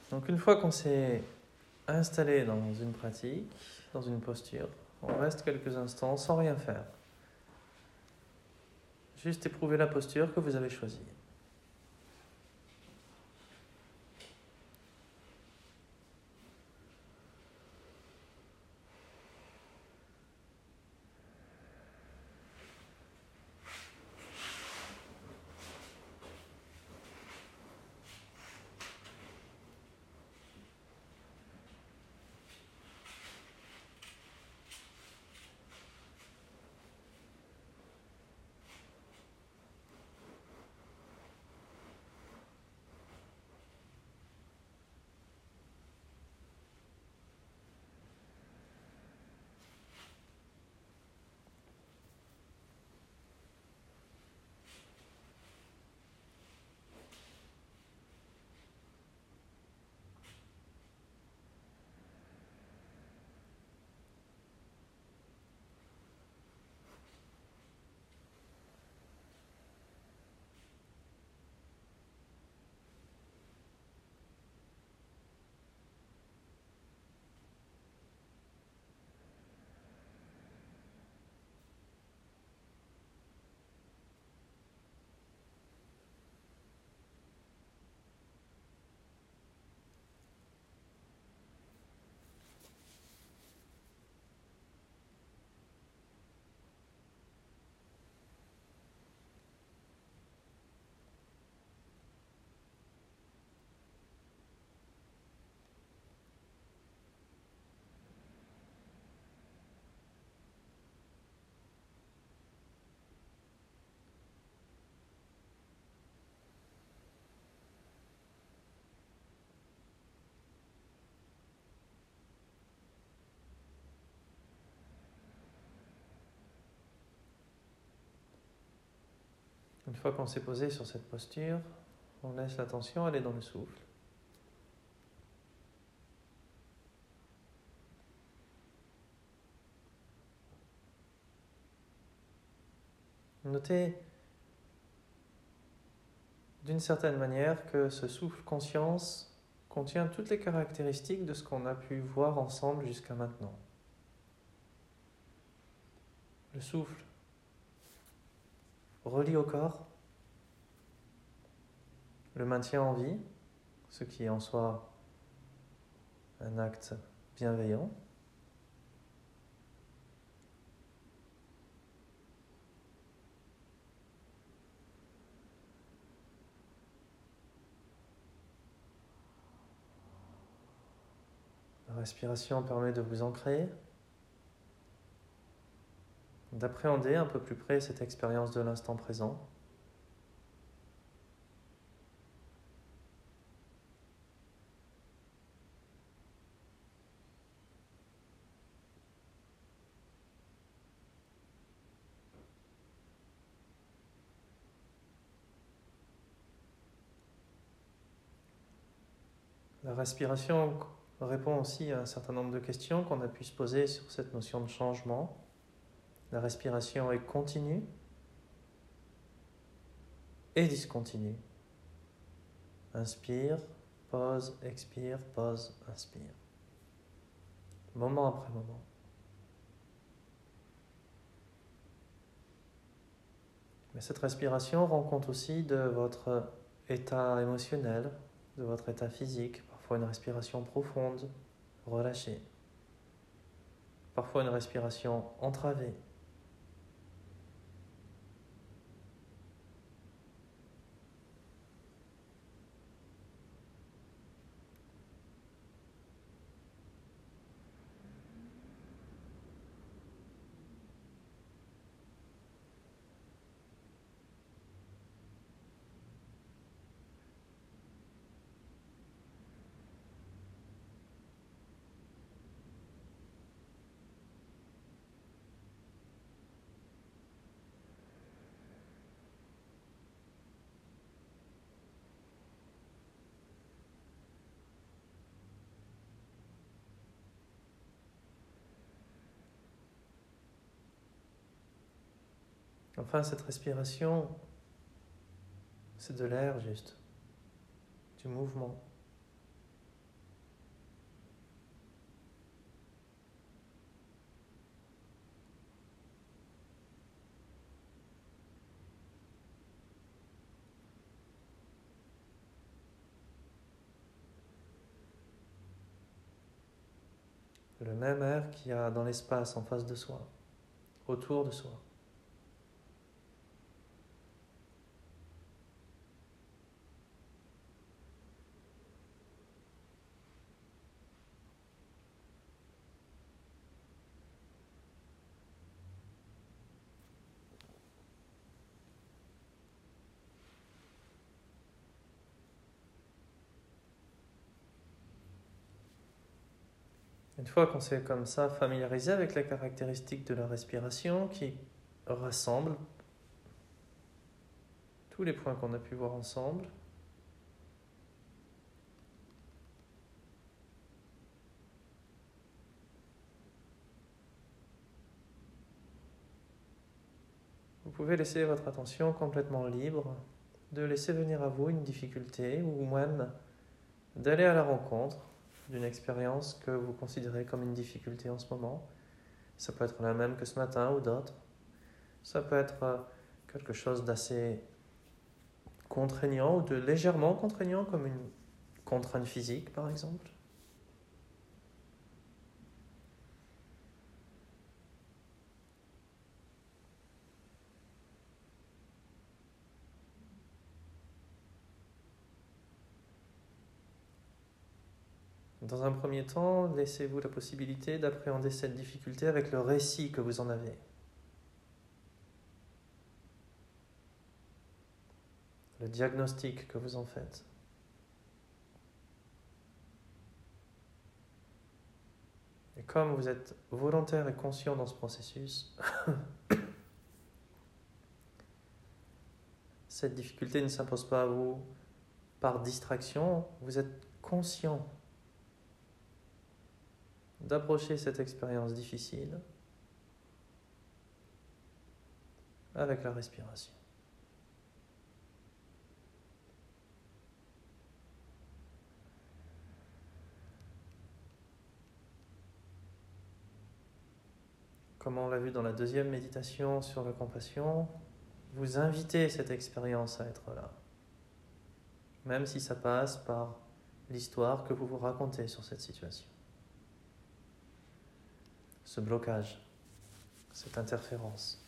Donc une fois qu'on s'est installé dans une pratique, dans une posture, on reste quelques instants sans rien faire. Juste éprouver la posture que vous avez choisie. Une fois qu'on s'est posé sur cette posture, on laisse l'attention aller dans le souffle. Notez d'une certaine manière que ce souffle conscience contient toutes les caractéristiques de ce qu'on a pu voir ensemble jusqu'à maintenant. Le souffle relie au corps, le maintient en vie, ce qui est en soi un acte bienveillant. La respiration permet de vous ancrer, d'appréhender un peu plus près cette expérience de l'instant présent. La respiration répond aussi à un certain nombre de questions qu'on a pu se poser sur cette notion de changement. La respiration est continue et discontinue. Inspire, pause, expire, pause, inspire. Moment après moment. Mais cette respiration rend compte aussi de votre état émotionnel, de votre état physique. Parfois une respiration profonde, relâchée. Parfois une respiration entravée. Enfin, cette respiration, c'est de l'air juste, du mouvement. le même air qu'il y a dans l'espace en face de soi, autour de soi. Une fois qu'on s'est comme ça familiarisé avec les caractéristiques de la respiration qui rassemblent tous les points qu'on a pu voir ensemble, vous pouvez laisser votre attention complètement libre, de laisser venir à vous une difficulté ou même d'aller à la rencontre d'une expérience que vous considérez comme une difficulté en ce moment. Ça peut être la même que ce matin ou d'autres. Ça peut être quelque chose d'assez contraignant ou de légèrement contraignant, comme une contrainte physique par exemple. Dans un premier temps, laissez-vous la possibilité d'appréhender cette difficulté avec le récit que vous en avez. Le diagnostic que vous en faites. Et comme vous êtes volontaire et conscient dans ce processus, cette difficulté ne s'impose pas à vous par distraction, vous êtes conscient d'approcher cette expérience difficile avec la respiration. Comme on l'a vu dans la deuxième méditation sur la compassion, vous invitez cette expérience à être là, même si ça passe par l'histoire que vous vous racontez sur cette situation. Ce blocage, cette interférence.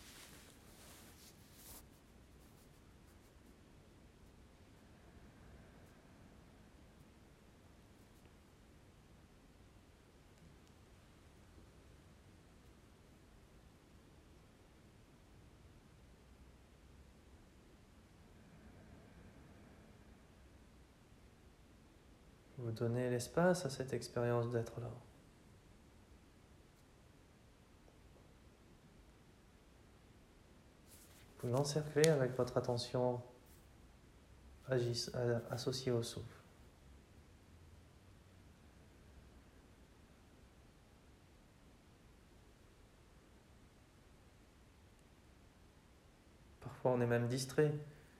Vous donnez l'espace à cette expérience d'être là. Vous l'encerclez avec votre attention associée au souffle. Parfois on est même distrait.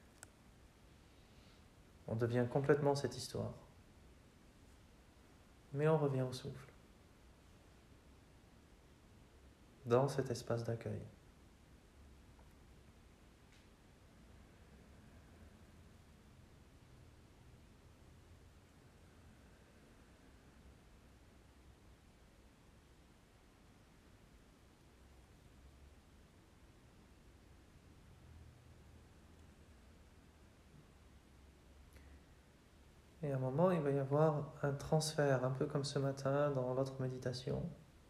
On devient complètement cette histoire. Mais on revient au souffle. Dans cet espace d'accueil. Et à un moment, il va y avoir un transfert, un peu comme ce matin dans l'autre méditation.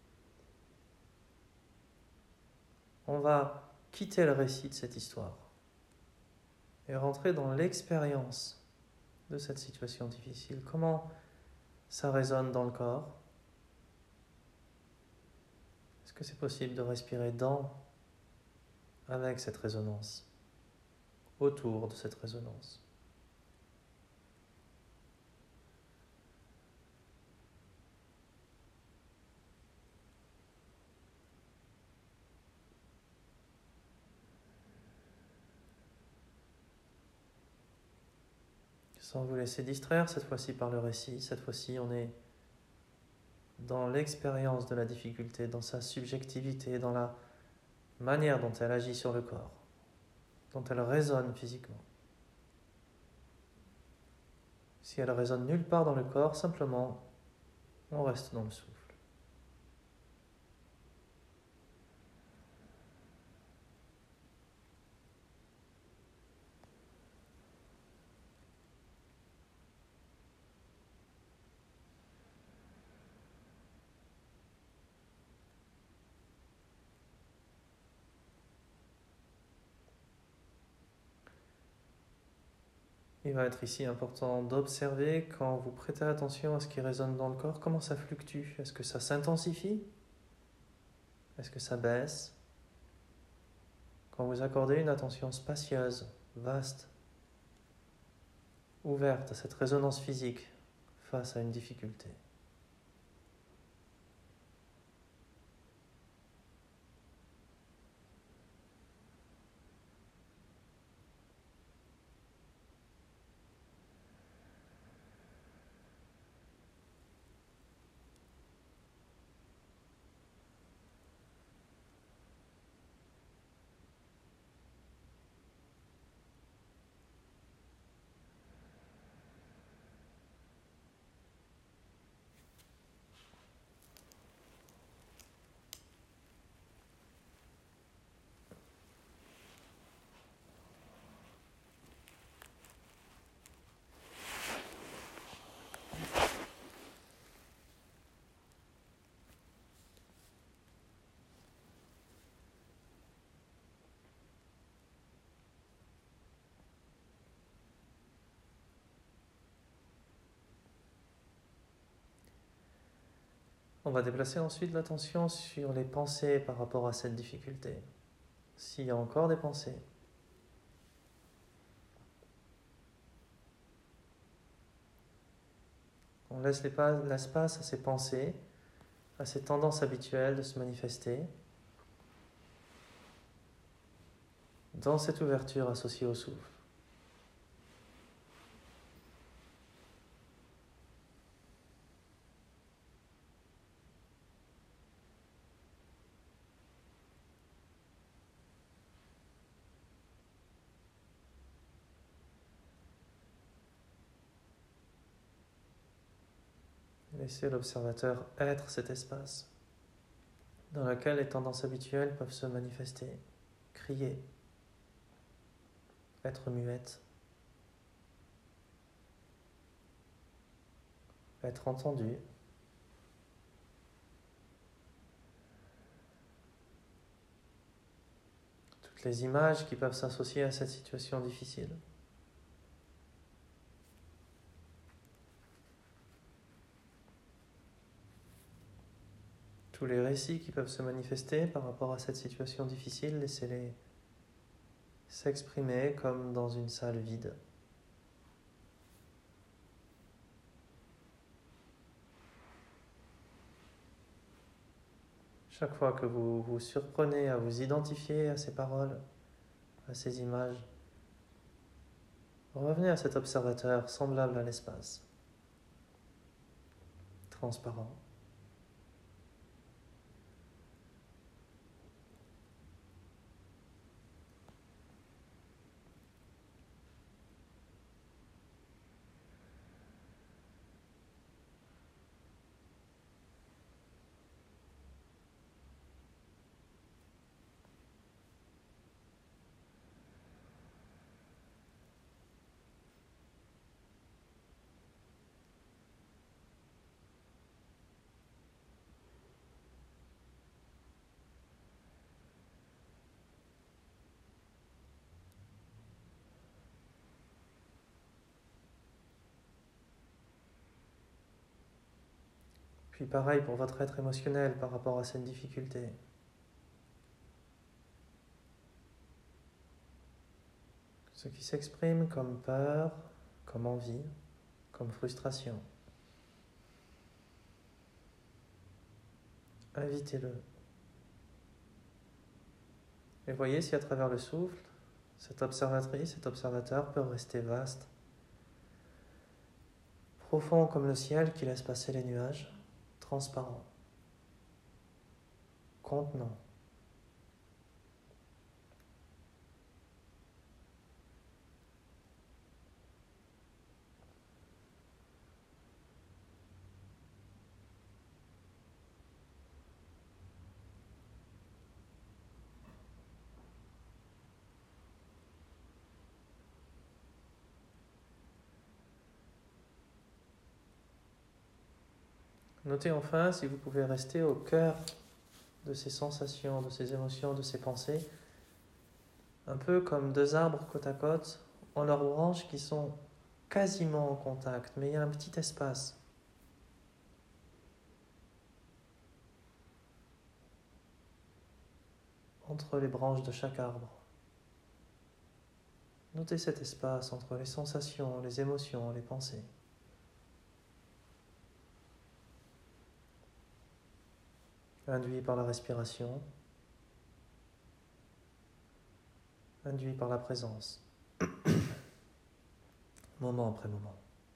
On va quitter le récit de cette histoire et rentrer dans l'expérience de cette situation difficile. Comment ça résonne dans le corps? Est-ce que c'est possible de respirer avec cette résonance, autour de cette résonance? Sans vous laisser distraire cette fois-ci par le récit, cette fois-ci on est dans l'expérience de la difficulté, dans sa subjectivité, dans la manière dont elle agit sur le corps, dont elle résonne physiquement. Si elle résonne nulle part dans le corps, simplement on reste dans le souffle. Il va être ici important d'observer quand vous prêtez attention à ce qui résonne dans le corps, comment ça fluctue. Est-ce que ça s'intensifie? Est-ce que ça baisse? Quand vous accordez une attention spacieuse, vaste, ouverte à cette résonance physique face à une difficulté. On va déplacer ensuite l'attention sur les pensées par rapport à cette difficulté. S'il y a encore des pensées, on laisse l'espace à ces pensées, à ces tendances habituelles de se manifester, dans cette ouverture associée au souffle. Laissez l'observateur être cet espace dans lequel les tendances habituelles peuvent se manifester, crier, être muette, être entendu. Toutes les images qui peuvent s'associer à cette situation difficile. Tous les récits qui peuvent se manifester par rapport à cette situation difficile, laissez-les s'exprimer comme dans une salle vide. Chaque fois que vous vous surprenez à vous identifier à ces paroles, à ces images, revenez à cet observateur semblable à l'espace, transparent. Puis pareil pour votre être émotionnel par rapport à cette difficulté. Ce qui s'exprime comme peur, comme envie, comme frustration. Invitez-le. Et voyez si à travers le souffle, cette observatrice, cet observateur peut rester vaste, profond comme le ciel qui laisse passer les nuages, transparent, contenant. Notez enfin si vous pouvez rester au cœur de ces sensations, de ces émotions, de ces pensées, un peu comme deux arbres côte à côte, ont leurs branches qui sont quasiment en contact, mais il y a un petit espace. Entre les branches de chaque arbre. Notez cet espace entre les sensations, les émotions, les pensées. Induit par la respiration, induit par la présence, moment après moment.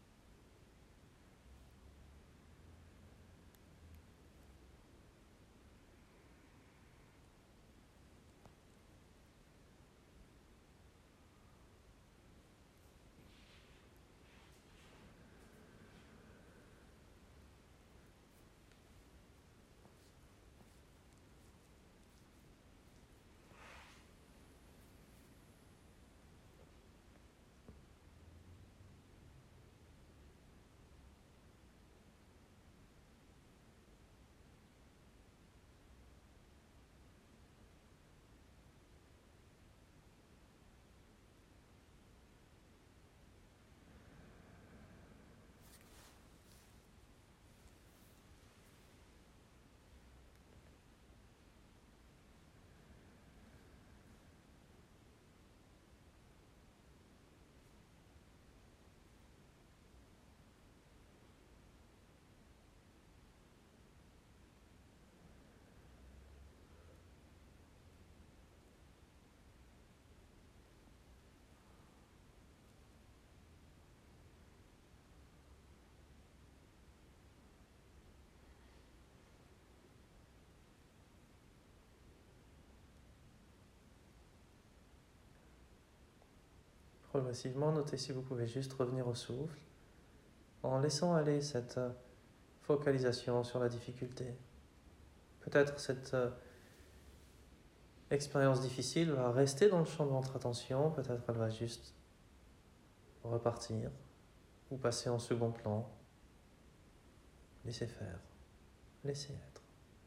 Progressivement, notez si vous pouvez juste revenir au souffle en laissant aller cette focalisation sur la difficulté. Peut-être cette expérience difficile va rester dans le champ de votre attention, peut-être elle va juste repartir ou passer en second plan. Laissez faire, laissez être.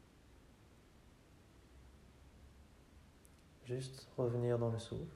Juste revenir dans le souffle.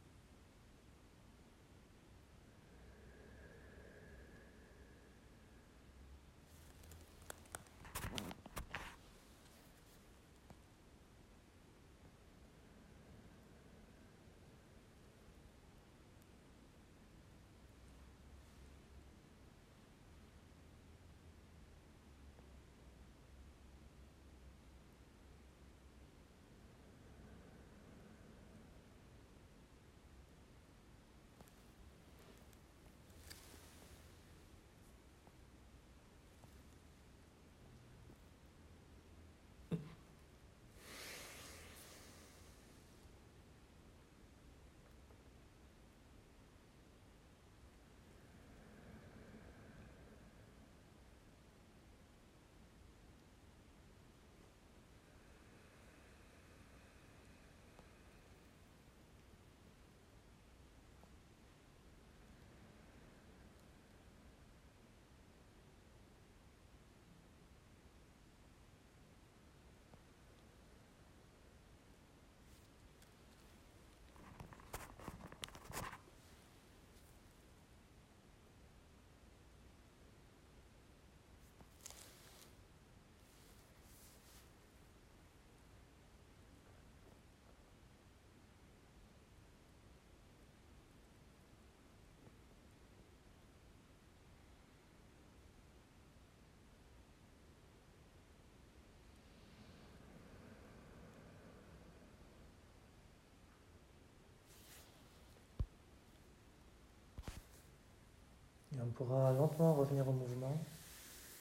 Et on pourra lentement revenir au mouvement.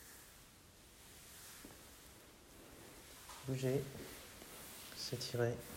Bouger, s'étirer.